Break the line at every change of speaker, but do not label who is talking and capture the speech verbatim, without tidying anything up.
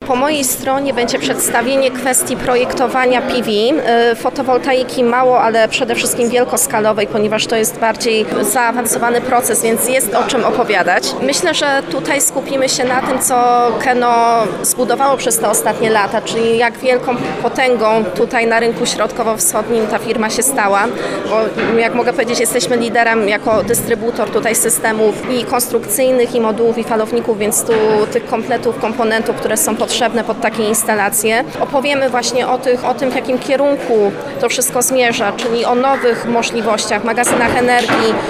Po mojej stronie będzie przedstawienie kwestii projektowania P V, fotowoltaiki mało, ale przede wszystkim wielkoskalowej, ponieważ to jest bardziej zaawansowany proces, więc jest o czym opowiadać. Myślę, że tutaj skupimy się na tym, co Keno zbudowało przez te ostatnie lata, czyli jak wielką potęgą tutaj na rynku środkowo-wschodnim ta firma się stała, bo jak mogę powiedzieć, jesteśmy liderem jako dystrybutor tutaj systemów i konstrukcyjnych, i modułów, i falowników, więc tu tych kompletów, komponentów, które są potrzebne pod takie instalacje. Opowiemy właśnie o, tych, o tym, w jakim kierunku to wszystko zmierza, czyli o nowych możliwościach, magazynach energii.